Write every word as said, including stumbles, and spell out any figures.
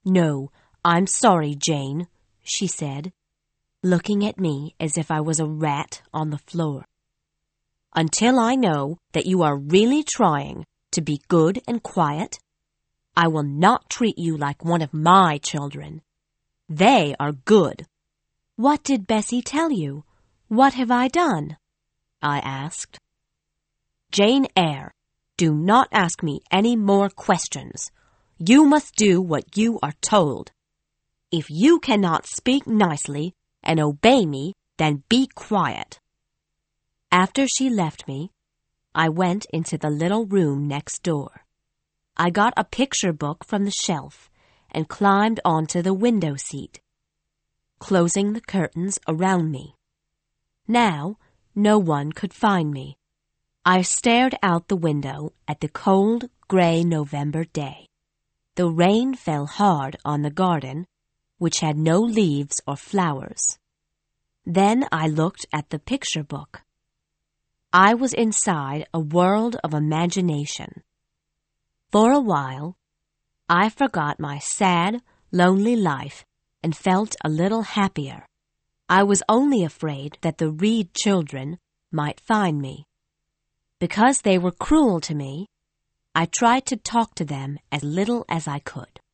"No, I'm sorry, Jane," she said, looking at me as if I was a rat on the floor. "Until I know that you are really trying to be good and quiet, I will not treat you like one of my children. They are good." "What did Bessie tell you? What have I done?" I asked. "Jane Eyre, do not ask me any more questions. You must do what you are told. If you cannot speak nicely and obey me, then be quiet." After she left me, I went into the little room next door. I got a picture book from the shelf and climbed onto the window seat, closing the curtains around me. Now, no one could find me. I stared out the window at the cold, gray November day. The rain fell hard on the garden, which had no leaves or flowers. Then I looked at the picture book. I was inside a world of imagination. For a while, I forgot my sad, lonely life and felt a little happier. I was only afraid that the Reed children might find me. Because they were cruel to me, I tried to talk to them as little as I could.